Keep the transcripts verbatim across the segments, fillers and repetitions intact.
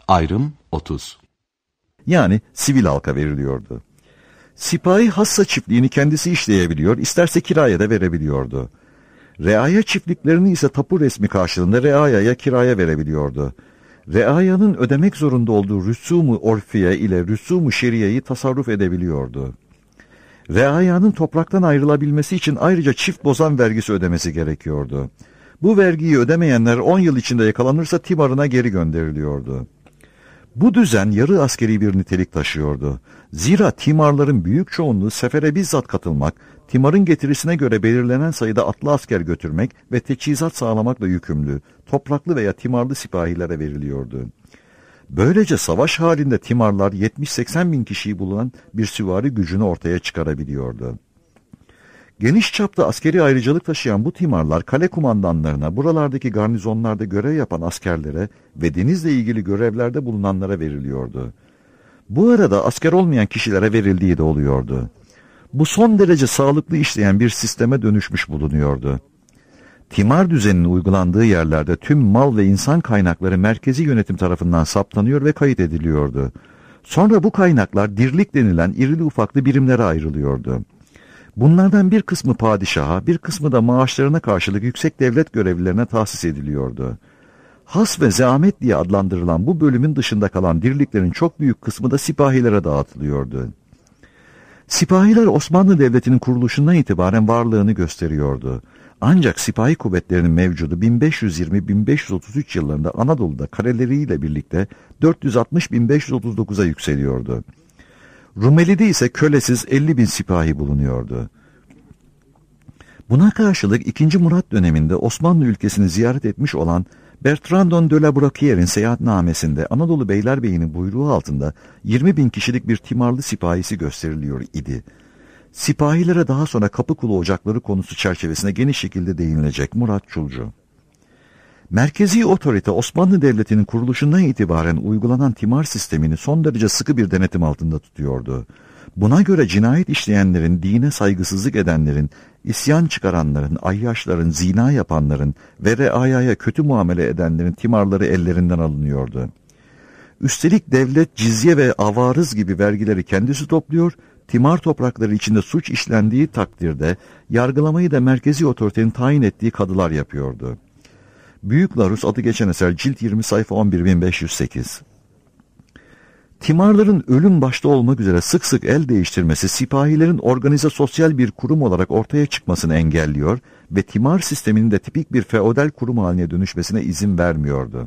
Ayrım otuz. Yani sivil halka veriliyordu. Sipahi hassa çiftliğini kendisi işleyebiliyor, isterse kiraya da verebiliyordu. Reaya çiftliklerini ise tapu resmi karşılığında reayaya kiraya verebiliyordu. Reayanın ödemek zorunda olduğu rüsum-u orfiye ile rüsum-u şeriyeyi tasarruf edebiliyordu. Reayanın topraktan ayrılabilmesi için ayrıca çift bozan vergisi ödemesi gerekiyordu. Bu vergiyi ödemeyenler on yıl içinde yakalanırsa timarına geri gönderiliyordu. Bu düzen yarı askeri bir nitelik taşıyordu. Zira timarların büyük çoğunluğu sefere bizzat katılmak, timarın getirisine göre belirlenen sayıda atlı asker götürmek ve teçhizat sağlamakla yükümlü, topraklı veya timarlı sipahilere veriliyordu. Böylece savaş halinde timarlar yetmiş seksen bin kişiyi bulunan bir süvari gücünü ortaya çıkarabiliyordu. Geniş çapta askeri ayrıcalık taşıyan bu timarlar kale kumandanlarına, buralardaki garnizonlarda görev yapan askerlere ve denizle ilgili görevlerde bulunanlara veriliyordu. Bu arada asker olmayan kişilere verildiği de oluyordu. Bu son derece sağlıklı işleyen bir sisteme dönüşmüş bulunuyordu. Timar düzeninin uygulandığı yerlerde tüm mal ve insan kaynakları merkezi yönetim tarafından saptanıyor ve kayıt ediliyordu. Sonra bu kaynaklar dirlik denilen irili ufaklı birimlere ayrılıyordu. Bunlardan bir kısmı padişaha, bir kısmı da maaşlarına karşılık yüksek devlet görevlilerine tahsis ediliyordu. Has ve zahmet diye adlandırılan bu bölümün dışında kalan dirliklerin çok büyük kısmı da sipahilere dağıtılıyordu. Sipahiler Osmanlı Devleti'nin kuruluşundan itibaren varlığını gösteriyordu. Ancak sipahi kuvvetlerinin mevcudu bin beş yüz yirmi bin beş yüz otuz üç yıllarında Anadolu'da kareleriyle birlikte dört yüz altmış bin beş yüz otuz dokuza yükseliyordu. Rumeli'de ise kölesiz elli bin sipahi bulunuyordu. Buna karşılık ikinci. Murat döneminde Osmanlı ülkesini ziyaret etmiş olan Bertrandon de la Brocquiere'in seyahatnamesinde Anadolu Beylerbeyi'nin buyruğu altında yirmi bin kişilik bir timarlı sipahisi gösteriliyor idi. Sipahilere daha sonra Kapıkulu Ocakları konusu çerçevesinde geniş şekilde değinilecek. Murat Çulcu. Merkezi otorite Osmanlı Devleti'nin kuruluşundan itibaren uygulanan timar sistemini son derece sıkı bir denetim altında tutuyordu. Buna göre cinayet işleyenlerin, dine saygısızlık edenlerin, isyan çıkaranların, ayyaşların, zina yapanların ve reayaya kötü muamele edenlerin timarları ellerinden alınıyordu. Üstelik devlet cizye ve avarız gibi vergileri kendisi topluyor, timar toprakları içinde suç işlendiği takdirde yargılamayı da merkezi otoritenin tayin ettiği kadılar yapıyordu. Büyük Larus adı geçen eser cilt yirmi sayfa on bir bin beş yüz sekiz. Timarların ölüm başta olmak üzere sık sık el değiştirmesi sipahilerin organize sosyal bir kurum olarak ortaya çıkmasını engelliyor ve timar sisteminin de tipik bir feodal kurum haline dönüşmesine izin vermiyordu.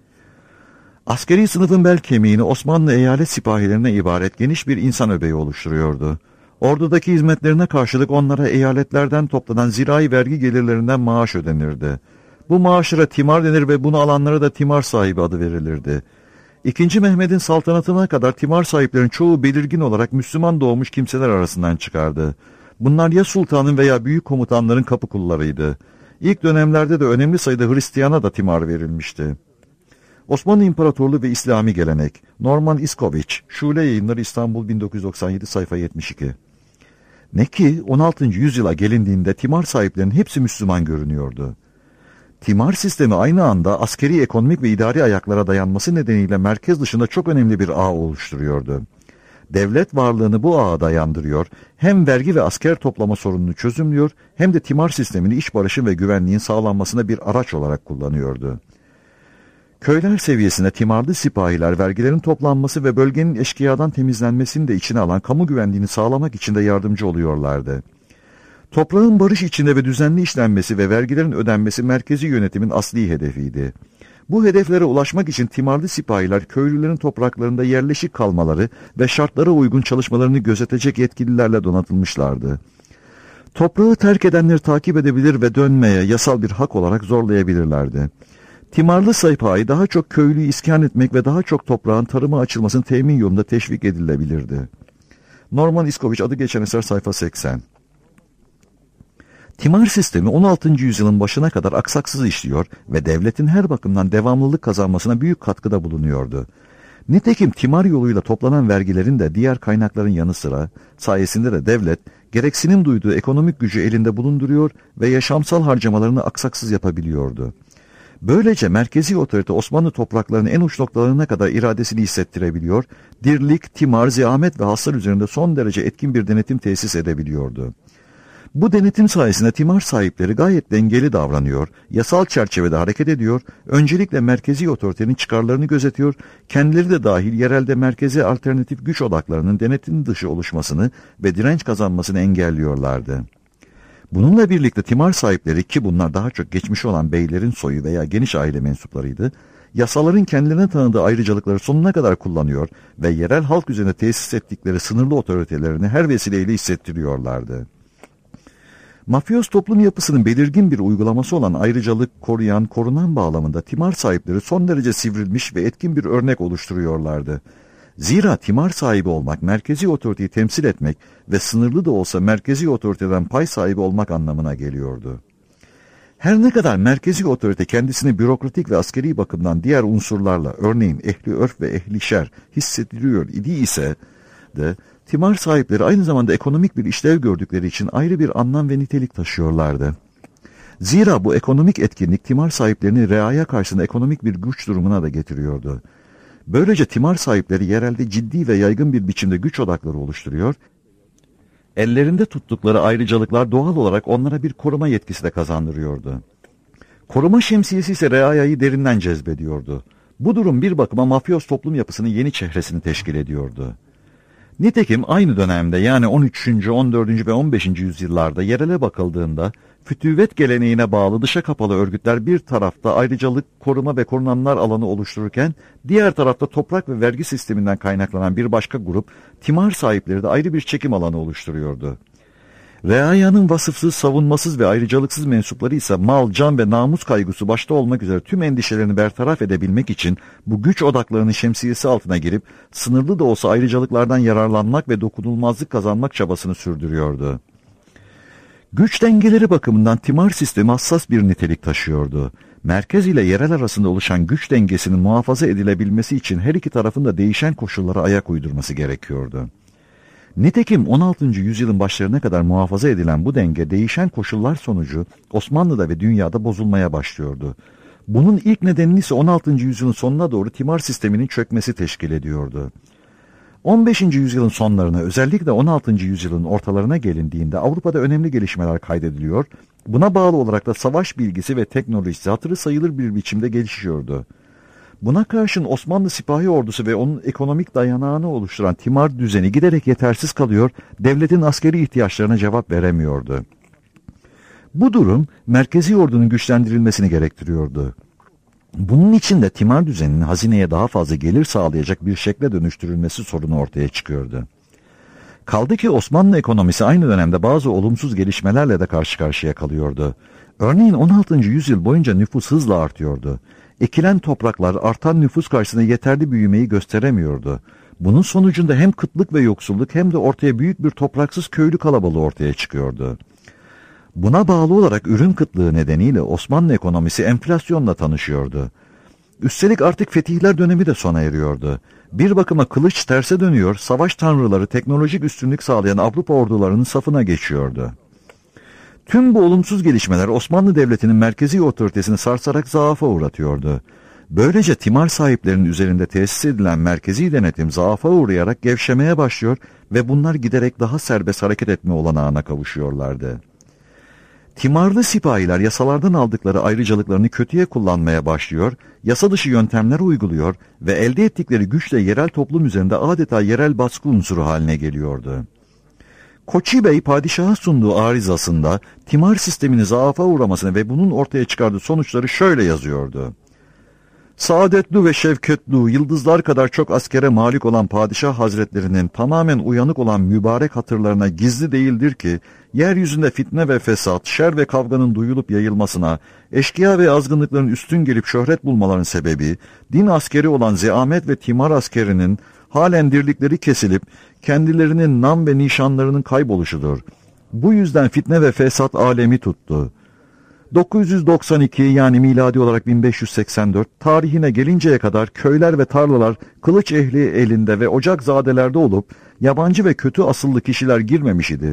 Askeri sınıfın bel kemiğini Osmanlı eyalet sipahilerine ibaret geniş bir insan öbeği oluşturuyordu. Ordudaki hizmetlerine karşılık onlara eyaletlerden toplanan zirai vergi gelirlerinden maaş ödenirdi. Bu maaşlara timar denir ve bunu alanlara da timar sahibi adı verilirdi. İkinci Mehmet'in saltanatına kadar timar sahiplerinin çoğu belirgin olarak Müslüman doğmuş kimseler arasından çıkardı. Bunlar ya sultanın veya büyük komutanların kapıkullarıydı. İlk dönemlerde de önemli sayıda Hristiyana da timar verilmişti. Osmanlı İmparatorluğu ve İslami Gelenek, Norman Iskoviç, Şule Yayınları İstanbul bin dokuz yüz doksan yedi sayfa yetmiş iki. Ne ki on altıncı yüzyıla gelindiğinde timar sahiplerinin hepsi Müslüman görünüyordu. Timar sistemi aynı anda askeri, ekonomik ve idari ayaklara dayanması nedeniyle merkez dışında çok önemli bir ağ oluşturuyordu. Devlet varlığını bu ağa dayandırıyor, hem vergi ve asker toplama sorununu çözümlüyor, hem de timar sistemini iç barışın ve güvenliğin sağlanmasına bir araç olarak kullanıyordu. Köyler seviyesinde timarlı sipahiler vergilerin toplanması ve bölgenin eşkıyadan temizlenmesini de içine alan kamu güvenliğini sağlamak için de yardımcı oluyorlardı. Toprağın barış içinde ve düzenli işlenmesi ve vergilerin ödenmesi merkezi yönetimin asli hedefiydi. Bu hedeflere ulaşmak için timarlı sipahiler köylülerin topraklarında yerleşik kalmaları ve şartlara uygun çalışmalarını gözetecek yetkililerle donatılmışlardı. Toprağı terk edenleri takip edebilir ve dönmeye yasal bir hak olarak zorlayabilirlerdi. Timarlı sipahi daha çok köylüyü iskan etmek ve daha çok toprağın tarıma açılmasının temin yolunda teşvik edilebilirdi. Norman Iskoviç adı geçen eser sayfa seksen. Timar sistemi on altıncı yüzyılın başına kadar aksaksız işliyor ve devletin her bakımdan devamlılık kazanmasına büyük katkıda bulunuyordu. Nitekim timar yoluyla toplanan vergilerin de diğer kaynakların yanı sıra sayesinde de devlet gereksinim duyduğu ekonomik gücü elinde bulunduruyor ve yaşamsal harcamalarını aksaksız yapabiliyordu. Böylece merkezi otorite Osmanlı topraklarının en uç noktalarına kadar iradesini hissettirebiliyor, dirlik, timar, ziamet ve hasar üzerinde son derece etkin bir denetim tesis edebiliyordu. Bu denetim sayesinde timar sahipleri gayet dengeli davranıyor, yasal çerçevede hareket ediyor, öncelikle merkezi otoritenin çıkarlarını gözetiyor, kendileri de dahil yerelde merkeze alternatif güç odaklarının denetim dışı oluşmasını ve direnç kazanmasını engelliyorlardı. Bununla birlikte timar sahipleri, ki bunlar daha çok geçmişi olan beylerin soyu veya geniş aile mensuplarıydı, yasaların kendilerine tanıdığı ayrıcalıkları sonuna kadar kullanıyor ve yerel halk üzerine tesis ettikleri sınırlı otoritelerini her vesileyle hissettiriyorlardı. Mafyöz toplum yapısının belirgin bir uygulaması olan ayrıcalık, koruyan, korunan bağlamında timar sahipleri son derece sivrilmiş ve etkin bir örnek oluşturuyorlardı. Zira timar sahibi olmak, merkezi otoriteyi temsil etmek ve sınırlı da olsa merkezi otoriteden pay sahibi olmak anlamına geliyordu. Her ne kadar merkezi otorite kendisini bürokratik ve askeri bakımdan diğer unsurlarla, örneğin ehli örf ve ehli şer hissediliyor idi ise de, timar sahipleri aynı zamanda ekonomik bir işlev gördükleri için ayrı bir anlam ve nitelik taşıyorlardı. Zira bu ekonomik etkinlik timar sahiplerini reaya karşısında ekonomik bir güç durumuna da getiriyordu. Böylece timar sahipleri yerelde ciddi ve yaygın bir biçimde güç odakları oluşturuyor, ellerinde tuttukları ayrıcalıklar doğal olarak onlara bir koruma yetkisi de kazandırıyordu. Koruma şemsiyesi ise reayayı derinden cezbediyordu. Bu durum bir bakıma mafyoz toplum yapısının yeni çehresini teşkil ediyordu. Nitekim aynı dönemde, yani on üçüncü, on dördüncü ve on beşinci yüzyıllarda yerele bakıldığında fütüvet geleneğine bağlı dışa kapalı örgütler bir tarafta ayrıcalık, koruma ve korunanlar alanı oluştururken diğer tarafta toprak ve vergi sisteminden kaynaklanan bir başka grup timar sahipleri de ayrı bir çekim alanı oluşturuyordu. Reayanın vasıfsız, savunmasız ve ayrıcalıksız mensupları ise mal, can ve namus kaygısı başta olmak üzere tüm endişelerini bertaraf edebilmek için bu güç odaklarının şemsiyesi altına girip sınırlı da olsa ayrıcalıklardan yararlanmak ve dokunulmazlık kazanmak çabasını sürdürüyordu. Güç dengeleri bakımından timar sistemi hassas bir nitelik taşıyordu. Merkez ile yerel arasında oluşan güç dengesinin muhafaza edilebilmesi için her iki tarafın da değişen koşullara ayak uydurması gerekiyordu. Nitekim on altıncı yüzyılın başlarına kadar muhafaza edilen bu denge değişen koşullar sonucu Osmanlı'da ve dünyada bozulmaya başlıyordu. Bunun ilk nedenini ise on altıncı yüzyılın sonuna doğru timar sisteminin çökmesi teşkil ediyordu. on beşinci yüzyılın sonlarına, özellikle on altıncı yüzyılın ortalarına gelindiğinde Avrupa'da önemli gelişmeler kaydediliyor, buna bağlı olarak da savaş bilgisi ve teknolojisi hatırı sayılır bir biçimde gelişiyordu. Buna karşın Osmanlı sipahi ordusu ve onun ekonomik dayanağını oluşturan timar düzeni giderek yetersiz kalıyor, devletin askeri ihtiyaçlarına cevap veremiyordu. Bu durum merkezi ordunun güçlendirilmesini gerektiriyordu. Bunun için de timar düzeninin hazineye daha fazla gelir sağlayacak bir şekle dönüştürülmesi sorunu ortaya çıkıyordu. Kaldı ki Osmanlı ekonomisi aynı dönemde bazı olumsuz gelişmelerle de karşı karşıya kalıyordu. Örneğin on altıncı yüzyıl boyunca nüfus hızla artıyordu. Ekilen topraklar artan nüfus karşısında yeterli büyümeyi gösteremiyordu. Bunun sonucunda hem kıtlık ve yoksulluk hem de ortaya büyük bir topraksız köylü kalabalığı ortaya çıkıyordu. Buna bağlı olarak ürün kıtlığı nedeniyle Osmanlı ekonomisi enflasyonla tanışıyordu. Üstelik artık fetihler dönemi de sona eriyordu. Bir bakıma kılıç terse dönüyor, savaş tanrıları teknolojik üstünlük sağlayan Avrupa ordularının safına geçiyordu. Tüm bu olumsuz gelişmeler Osmanlı Devleti'nin merkezi otoritesini sarsarak zaafa uğratıyordu. Böylece timar sahiplerinin üzerinde tesis edilen merkezi denetim zaafa uğrayarak gevşemeye başlıyor ve bunlar giderek daha serbest hareket etme olanağına kavuşuyorlardı. Timarlı sipahiler yasalardan aldıkları ayrıcalıklarını kötüye kullanmaya başlıyor, yasa dışı yöntemler uyguluyor ve elde ettikleri güçle yerel toplum üzerinde adeta yerel baskı unsuru haline geliyordu. Koçi Bey padişaha sunduğu arızasında timar sistemini zaafa uğramasını ve bunun ortaya çıkardığı sonuçları şöyle yazıyordu. Saadetli ve şevketli, yıldızlar kadar çok askere malik olan padişah hazretlerinin tamamen uyanık olan mübarek hatırlarına gizli değildir ki, yeryüzünde fitne ve fesat, şer ve kavganın duyulup yayılmasına, eşkıya ve azgınlıkların üstün gelip şöhret bulmaların sebebi, din askeri olan zeamet ve timar askerinin halen dirlikleri kesilip, kendilerinin nam ve nişanlarının kayboluşudur. Bu yüzden fitne ve fesat alemi tuttu. dokuz yüz doksan iki yani miladi olarak bin beş yüz seksen dört tarihine gelinceye kadar köyler ve tarlalar kılıç ehli elinde ve ocakzadelerde olup yabancı ve kötü asıllı kişiler girmemiş idi.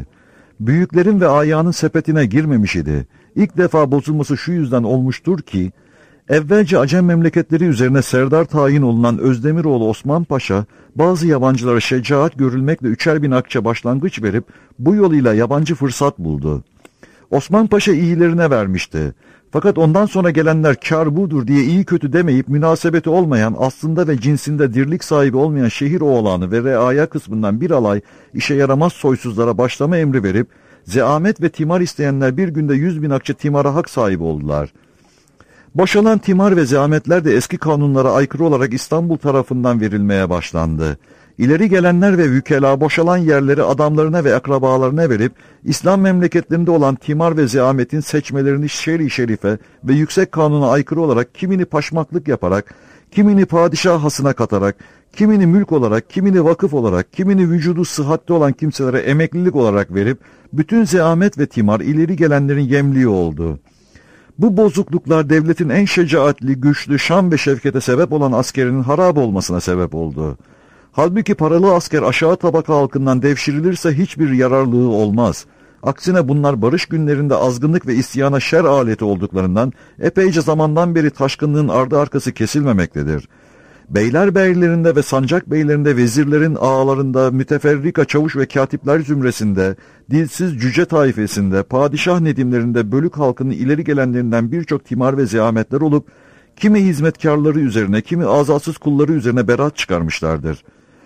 Büyüklerin ve ayağının sepetine girmemiş idi. İlk defa bozulması şu yüzden olmuştur ki Evvelce Acem memleketleri üzerine serdar tayin olunan Özdemiroğlu Osman Paşa, bazı yabancılara şecaat görülmekle üçer bin akçe başlangıç verip bu yoluyla yabancı fırsat buldu. Osman Paşa iyilerine vermişti. Fakat ondan sonra gelenler kar budur diye iyi kötü demeyip münasebeti olmayan, aslında ve cinsinde dirlik sahibi olmayan şehir oğlanı ve reaya kısmından bir alay işe yaramaz soysuzlara başlama emri verip, zeamet ve timar isteyenler bir günde yüz bin akçe timara hak sahibi oldular. Boşalan timar ve zeametler de eski kanunlara aykırı olarak İstanbul tarafından verilmeye başlandı. İleri gelenler ve vükela boşalan yerleri adamlarına ve akrabalarına verip, İslam memleketlerinde olan timar ve zeametin seçmelerini şer-i şerife ve yüksek kanuna aykırı olarak kimini paşmaklık yaparak, kimini padişah hasına katarak, kimini mülk olarak, kimini vakıf olarak, kimini vücudu sıhhatli olan kimselere emeklilik olarak verip, bütün zeamet ve timar ileri gelenlerin yemliği oldu. Bu bozukluklar devletin en şecaatli, güçlü, şan ve şevkete sebep olan askerinin harap olmasına sebep oldu. Halbuki paralı asker aşağı tabaka halkından devşirilirse hiçbir yararlığı olmaz. Aksine bunlar barış günlerinde azgınlık ve isyana şer aleti olduklarından epeyce zamandan beri taşkınlığın ardı arkası kesilmemektedir. Beyler beylerinde ve sancak beylerinde, vezirlerin ağalarında, müteferrika çavuş ve katipler zümresinde, dilsiz cüce taifesinde, padişah nedimlerinde bölük halkının ileri gelenlerinden birçok timar ve zeametler olup, kimi hizmetkarları üzerine, kimi azasız kulları üzerine berat çıkarmışlardır.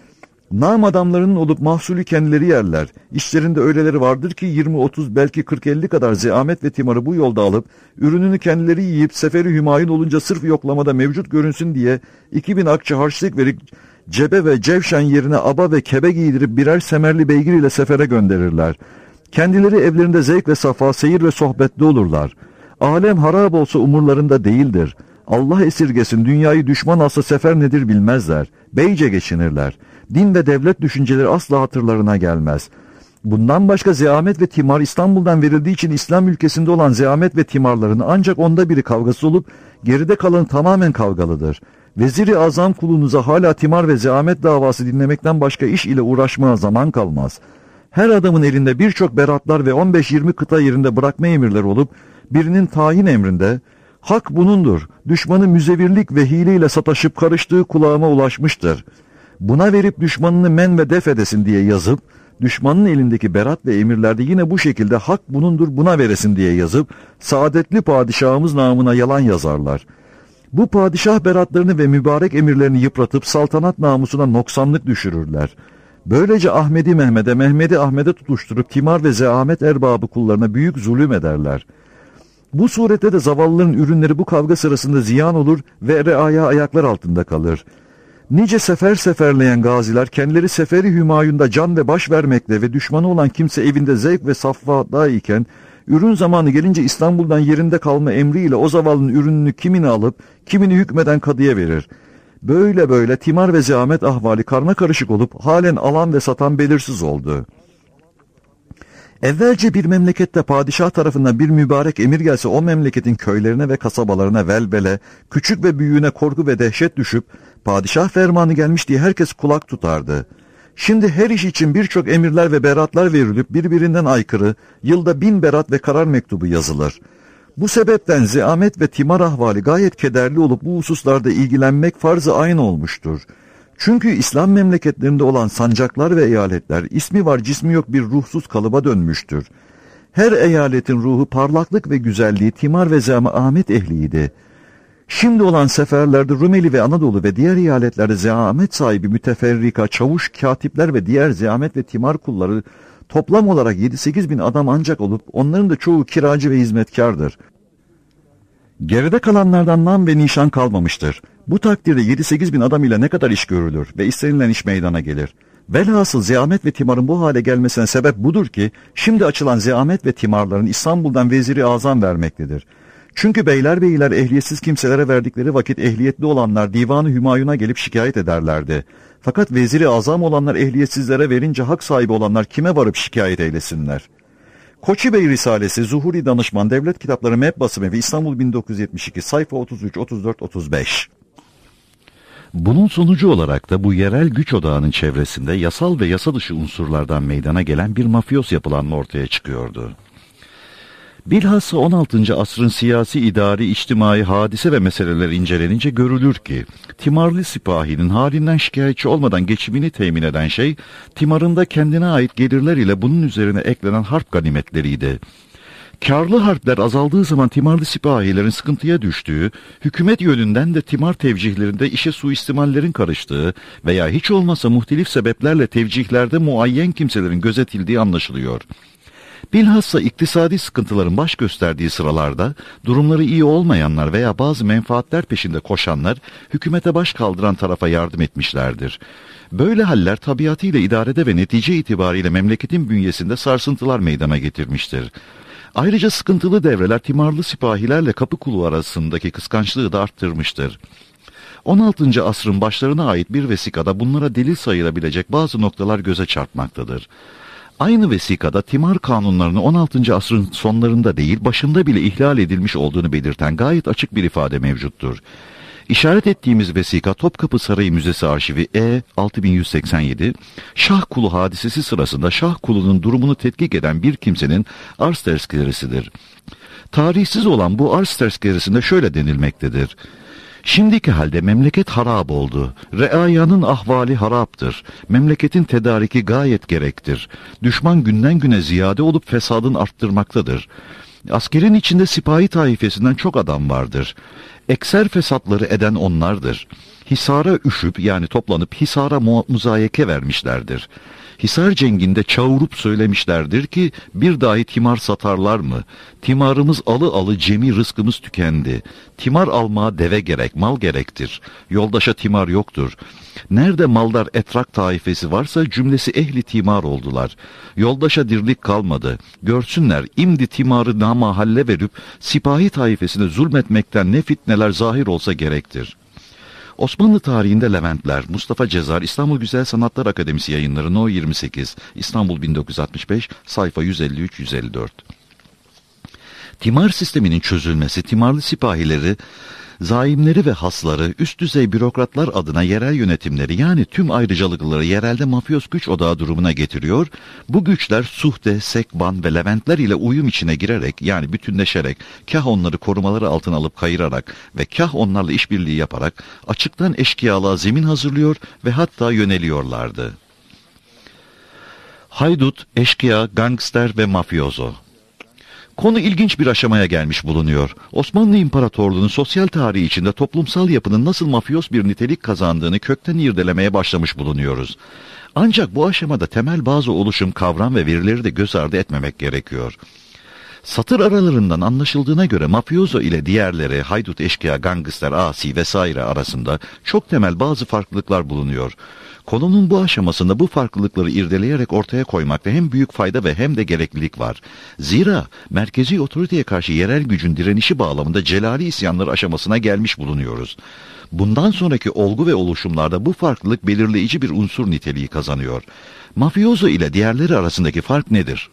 Nam adamlarının olup mahsulü kendileri yerler. İşlerinde öyleleri vardır ki yirmi otuz belki kırk elli kadar zeamet ve timarı bu yolda alıp, ürününü kendileri yiyip seferi hümayun olunca sırf yoklamada mevcut görünsün diye iki bin akçe harçlık verip cebe ve cevşen yerine aba ve kebe giydirip birer semerli beygir ile sefere gönderirler. Kendileri evlerinde zevk ve safa, seyir ve sohbetli olurlar. Alem harap olsa umurlarında değildir. Allah esirgesin, dünyayı düşman alsa sefer nedir bilmezler. Beyce geçinirler. Din ve devlet düşünceleri asla hatırlarına gelmez. Bundan başka zeamet ve timar İstanbul'dan verildiği için İslam ülkesinde olan zeamet ve timarların ancak onda biri kavgası olup geride kalan tamamen kavgalıdır. Vezir-i Azam kulunuza hala timar ve zeamet davası dinlemekten başka iş ile uğraşmaya zaman kalmaz. Her adamın elinde birçok beratlar ve on beş yirmi kıta yerinde bırakma emirleri olup birinin tayin emrinde, hak bunundur, düşmanı müzevirlik ve hileyle sataşıp karıştığı kulağıma ulaşmıştır. Buna verip düşmanını men ve def edesin diye yazıp, düşmanın elindeki berat ve emirlerde yine bu şekilde hak bunundur buna veresin diye yazıp, saadetli padişahımız namına yalan yazarlar. Bu padişah beratlarını ve mübarek emirlerini yıpratıp saltanat namusuna noksanlık düşürürler. Böylece Ahmedi Mehmet'e, Mehmedi Ahmet'e tutuşturup timar ve zeamet erbabı kullarına büyük zulüm ederler. Bu surette de zavallıların ürünleri bu kavga sırasında ziyan olur ve reaya ayaklar altında kalır. Nice sefer seferleyen gaziler kendileri seferi hümayunda can ve baş vermekle ve düşmanı olan kimse evinde zevk ve safhada iken, ürün zamanı gelince İstanbul'dan yerinde kalma emriyle o zavallının ürününü kimini alıp kimini hükmeden kadıya verir. Böyle böyle timar ve zeamet ahvali karma karışık olup halen alan ve satan belirsiz oldu. Evvelce bir memlekette padişah tarafından bir mübarek emir gelse o memleketin köylerine ve kasabalarına velvele, küçük ve büyüğüne korku ve dehşet düşüp padişah fermanı gelmiş diye herkes kulak tutardı. Şimdi her iş için birçok emirler ve beratlar verilip birbirinden aykırı, yılda bin berat ve karar mektubu yazılır. Bu sebepten zeamet ve timar ahvali gayet kederli olup bu hususlarda ilgilenmek farz-ı ayn olmuştur. Çünkü İslam memleketlerinde olan sancaklar ve eyaletler ismi var cismi yok bir ruhsuz kalıba dönmüştür. Her eyaletin ruhu parlaklık ve güzelliği timar ve zeamet ehliydi. Şimdi olan seferlerde Rumeli ve Anadolu ve diğer eyaletlerde zeamet sahibi müteferrika, çavuş, katipler ve diğer zeamet ve timar kulları toplam olarak yedi sekiz bin adam ancak olup onların da çoğu kiracı ve hizmetkardır. Geride kalanlardan nam ve nişan kalmamıştır. Bu takdirde yedi sekiz bin adam ile ne kadar iş görülür ve istenilen iş meydana gelir. Velhasıl zeamet ve timarın bu hale gelmesine sebep budur ki, şimdi açılan zeamet ve timarların İstanbul'dan veziri azam vermektedir. Çünkü beyler beyler ehliyetsiz kimselere verdikleri vakit ehliyetli olanlar divanı hümayuna gelip şikayet ederlerdi. Fakat veziri azam olanlar ehliyetsizlere verince hak sahibi olanlar kime varıp şikayet eylesinler? Koçi Bey Risalesi, Zuhuri Danışman, Devlet Kitapları M E B Basımı ve İstanbul bin dokuz yüz yetmiş iki, sayfa otuz üç, otuz dört, otuz beş. Bunun sonucu olarak da bu yerel güç odağının çevresinde yasal ve yasa dışı unsurlardan meydana gelen bir mafyos yapılanma ortaya çıkıyordu. Bilhassa on altıncı asrın siyasi, idari, içtimai hadise ve meseleler incelenince görülür ki, timarlı sipahinin halinden şikayetçi olmadan geçimini temin eden şey, timarında kendine ait gelirler ile bunun üzerine eklenen harp ganimetleriydi. Kârlı harpler azaldığı zaman timarlı sipahilerin sıkıntıya düştüğü, hükümet yönünden de timar tevcihlerinde işe suistimallerin karıştığı veya hiç olmazsa muhtelif sebeplerle tevcihlerde muayyen kimselerin gözetildiği anlaşılıyor. Bilhassa iktisadi sıkıntıların baş gösterdiği sıralarda durumları iyi olmayanlar veya bazı menfaatler peşinde koşanlar hükümete baş kaldıran tarafa yardım etmişlerdir. Böyle haller tabiatıyla idarede ve netice itibariyle memleketin bünyesinde sarsıntılar meydana getirmiştir. Ayrıca sıkıntılı devreler timarlı sipahilerle Kapıkulu arasındaki kıskançlığı da arttırmıştır. on altıncı asrın başlarına ait bir vesikada bunlara delil sayılabilecek bazı noktalar göze çarpmaktadır. Aynı vesikada timar kanunlarını on altıncı asrın sonlarında değil başında bile ihlal edilmiş olduğunu belirten gayet açık bir ifade mevcuttur. İşaret ettiğimiz vesika Topkapı Sarayı Müzesi Arşivi E altı bin yüz seksen yedi, Şah Kulu hadisesi sırasında Şah Kulu'nun durumunu tetkik eden bir kimsenin arz tezkeresidir. Tarihsiz olan bu arz tezkeresinde şöyle denilmektedir. Şimdiki halde memleket harap oldu. Reayanın ahvali haraptır. Memleketin tedariki gayet gerektir. Düşman günden güne ziyade olup fesadın arttırmaktadır. Askerin içinde sipahi taifesinden çok adam vardır. Ekser fesatları eden onlardır. Hisara üşüp yani toplanıp Hisara mu muzayeke vermişlerdir. Hisar cenginde çağurup söylemişlerdir ki bir dahi timar satarlar mı? Timarımız alı alı cemi rızkımız tükendi. Timar almaya deve gerek, mal gerektir. Yoldaşa timar yoktur. Nerede maldar etrak taifesi varsa cümlesi ehli timar oldular. Yoldaşa dirlik kalmadı. Görsünler imdi timarı namahalle verip sipahi taifesine zulmetmekten ne fitneler zahir olsa gerektir. Osmanlı tarihinde Leventler, Mustafa Cezar, İstanbul Güzel Sanatlar Akademisi Yayınları No yirmi sekiz, İstanbul bin dokuz yüz altmış beş, sayfa yüz elli üç yüz elli dört. Timar sisteminin çözülmesi, timarlı sipahileri, zaimleri ve hasları, üst düzey bürokratlar adına yerel yönetimleri yani tüm ayrıcalıkları yerelde mafyos güç odağı durumuna getiriyor. Bu güçler Suhte, Sekban ve Leventler ile uyum içine girerek yani bütünleşerek kah onları korumaları altına alıp kayırarak ve kah onlarla işbirliği yaparak açıktan eşkıyalığa zemin hazırlıyor ve hatta yöneliyorlardı. Haydut, eşkıya, gangster ve mafyozo. Konu ilginç bir aşamaya gelmiş bulunuyor. Osmanlı İmparatorluğu'nun sosyal tarihi içinde toplumsal yapının nasıl mafyos bir nitelik kazandığını kökten irdelemeye başlamış bulunuyoruz. Ancak bu aşamada temel bazı oluşum, kavram ve verileri de göz ardı etmemek gerekiyor. Satır aralarından anlaşıldığına göre mafyozo ile diğerleri haydut, eşkıya, gangster, asi vesaire arasında çok temel bazı farklılıklar bulunuyor. Konunun bu aşamasında bu farklılıkları irdeleyerek ortaya koymakta hem büyük fayda ve hem de gereklilik var. Zira merkezi otoriteye karşı yerel gücün direnişi bağlamında celali isyanları aşamasına gelmiş bulunuyoruz. Bundan sonraki olgu ve oluşumlarda bu farklılık belirleyici bir unsur niteliği kazanıyor. Mafyozo ile diğerleri arasındaki fark nedir?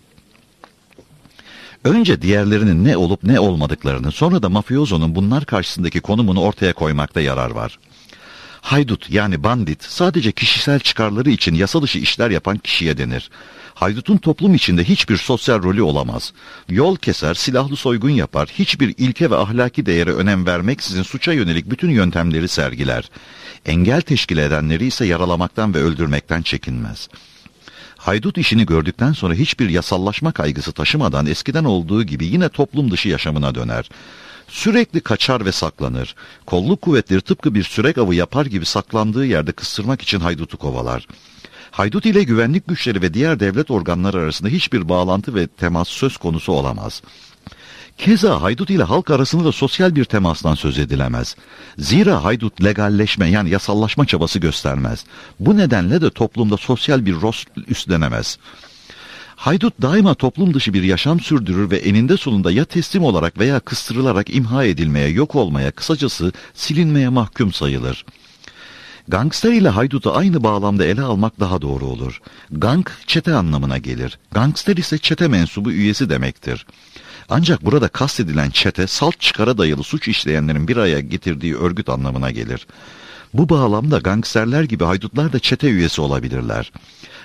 Önce diğerlerinin ne olup ne olmadıklarını, sonra da mafyozonun bunlar karşısındaki konumunu ortaya koymakta yarar var. Haydut yani bandit sadece kişisel çıkarları için yasa dışı işler yapan kişiye denir. Haydutun toplum içinde hiçbir sosyal rolü olamaz. Yol keser, silahlı soygun yapar, hiçbir ilke ve ahlaki değere önem vermeksizin suça yönelik bütün yöntemleri sergiler. Engel teşkil edenleri ise yaralamaktan ve öldürmekten çekinmez. Haydut işini gördükten sonra hiçbir yasallaşma kaygısı taşımadan eskiden olduğu gibi yine toplum dışı yaşamına döner. Sürekli kaçar ve saklanır. Kolluk kuvvetleri tıpkı bir sürek avı yapar gibi saklandığı yerde kıstırmak için haydutu kovalar. Haydut ile güvenlik güçleri ve diğer devlet organları arasında hiçbir bağlantı ve temas söz konusu olamaz. Keza haydut ile halk arasında da sosyal bir temastan söz edilemez. Zira haydut legalleşme yani yasallaşma çabası göstermez. Bu nedenle de toplumda sosyal bir rol üstlenemez. Haydut daima toplum dışı bir yaşam sürdürür ve eninde sonunda ya teslim olarak veya kıstırılarak imha edilmeye, yok olmaya, kısacası silinmeye mahkum sayılır. Gangster ile haydutu aynı bağlamda ele almak daha doğru olur. Gang, çete anlamına gelir. Gangster ise çete mensubu üyesi demektir. Ancak burada kastedilen çete, salt çıkara dayalı suç işleyenlerin bir araya getirdiği örgüt anlamına gelir. Bu bağlamda gangsterler gibi haydutlar da çete üyesi olabilirler.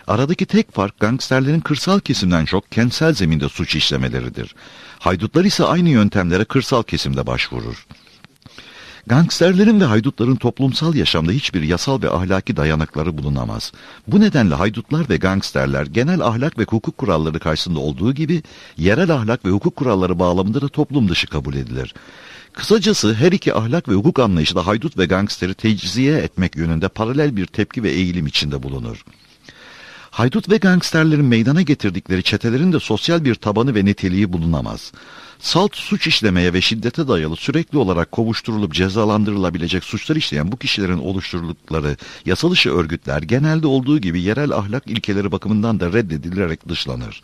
Aradaki tek fark gangsterlerin kırsal kesimden çok kentsel zeminde suç işlemeleridir. Haydutlar ise aynı yöntemlere kırsal kesimde başvurur. Gangsterlerin ve haydutların toplumsal yaşamda hiçbir yasal ve ahlaki dayanakları bulunamaz. Bu nedenle haydutlar ve gangsterler genel ahlak ve hukuk kuralları karşısında olduğu gibi yerel ahlak ve hukuk kuralları bağlamında da toplum dışı kabul edilir. Kısacası her iki ahlak ve hukuk anlayışı da haydut ve gangsteri tecziye etmek yönünde paralel bir tepki ve eğilim içinde bulunur. Haydut ve gangsterlerin meydana getirdikleri çetelerin de sosyal bir tabanı ve niteliği bulunamaz. Salt suç işlemeye ve şiddete dayalı sürekli olarak kovuşturulup cezalandırılabilecek suçlar işleyen bu kişilerin oluşturdukları yasal dışı örgütler genelde olduğu gibi yerel ahlak ilkeleri bakımından da reddedilerek dışlanır.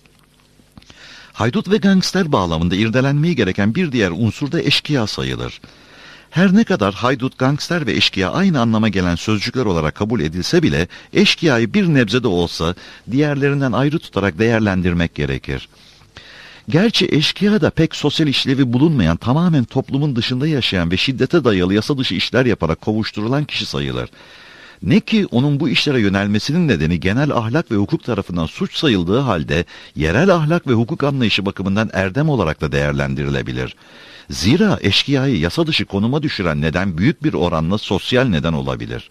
Haydut ve gangster bağlamında irdelenmeyi gereken bir diğer unsur da eşkıya sayılır. Her ne kadar haydut, gangster ve eşkıya aynı anlama gelen sözcükler olarak kabul edilse bile eşkıyayı bir nebze de olsa diğerlerinden ayrı tutarak değerlendirmek gerekir. Gerçi eşkıya da pek sosyal işlevi bulunmayan, tamamen toplumun dışında yaşayan ve şiddete dayalı yasa dışı işler yaparak kovuşturulan kişi sayılır. Ne ki onun bu işlere yönelmesinin nedeni genel ahlak ve hukuk tarafından suç sayıldığı halde yerel ahlak ve hukuk anlayışı bakımından erdem olarak da değerlendirilebilir. Zira eşkıyayı yasa dışı konuma düşüren neden büyük bir oranla sosyal neden olabilir.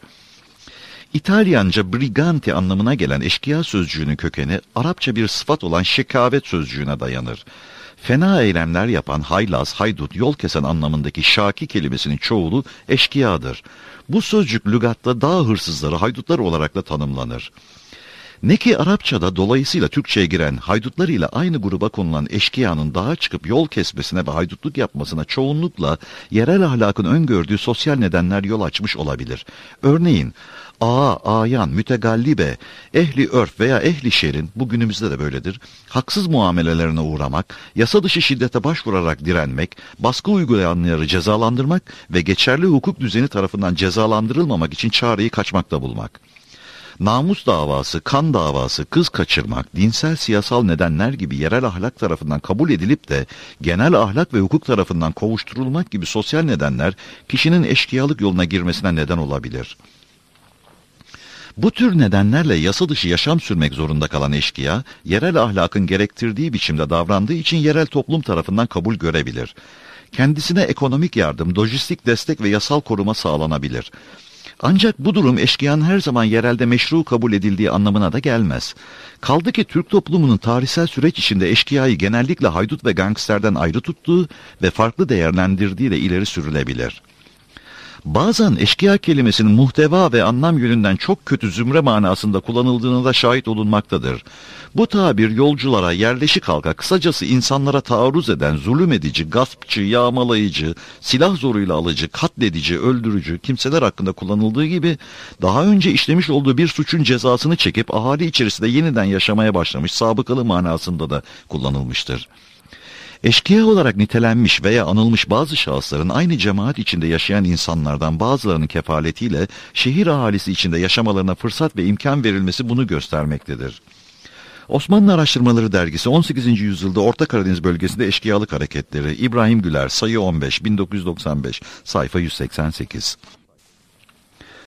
İtalyanca brigante anlamına gelen eşkıya sözcüğünün kökeni Arapça bir sıfat olan şekavet sözcüğüne dayanır. Fena eylemler yapan, haylaz, haydut, yol kesen anlamındaki şaki kelimesinin çoğulu eşkıyadır. Bu sözcük lügatta dağ hırsızları, haydutlar olarak da tanımlanır. Ne ki Arapçada dolayısıyla Türkçe'ye giren haydutlar ile aynı gruba konulan eşkıyanın dağa çıkıp yol kesmesine ve haydutluk yapmasına çoğunlukla yerel ahlakın öngördüğü sosyal nedenler yol açmış olabilir. Örneğin ağa, ayan, mütegallibe, ehli örf veya ehli şerin, bugünümüzde de böyledir, haksız muamelelerine uğramak, yasa dışı şiddete başvurarak direnmek, baskı uygulayanları cezalandırmak ve geçerli hukuk düzeni tarafından cezalandırılmamak için çareyi kaçmakta bulmak. Namus davası, kan davası, kız kaçırmak, dinsel siyasal nedenler gibi yerel ahlak tarafından kabul edilip de genel ahlak ve hukuk tarafından kovuşturulmak gibi sosyal nedenler kişinin eşkıyalık yoluna girmesine neden olabilir. Bu tür nedenlerle yasa dışı yaşam sürmek zorunda kalan eşkıya, yerel ahlakın gerektirdiği biçimde davrandığı için yerel toplum tarafından kabul görebilir. Kendisine ekonomik yardım, lojistik destek ve yasal koruma sağlanabilir. Ancak bu durum eşkıyanın her zaman yerelde meşru kabul edildiği anlamına da gelmez. Kaldı ki Türk toplumunun tarihsel süreç içinde eşkıyayı genellikle haydut ve gangsterden ayrı tuttuğu ve farklı değerlendirdiği de ileri sürülebilir. Bazen eşkıya kelimesinin muhteva ve anlam yönünden çok kötü zümre manasında kullanıldığına da şahit olunmaktadır. Bu tabir yolculara, yerleşik halka, kısacası insanlara taarruz eden, zulüm edici, gaspçı, yağmalayıcı, silah zoruyla alıcı, katledici, öldürücü kimseler hakkında kullanıldığı gibi daha önce işlemiş olduğu bir suçun cezasını çekip ahali içerisinde yeniden yaşamaya başlamış sabıkalı manasında da kullanılmıştır. Eşkıya olarak nitelenmiş veya anılmış bazı şahısların aynı cemaat içinde yaşayan insanlardan bazılarının kefaletiyle şehir ahalisi içinde yaşamalarına fırsat ve imkan verilmesi bunu göstermektedir. Osmanlı Araştırmaları Dergisi on sekizinci yüzyılda Orta Karadeniz bölgesinde eşkıyalık hareketleri, İbrahim Güler, sayı on beş, bin dokuz yüz doksan beş, sayfa yüz seksen sekiz.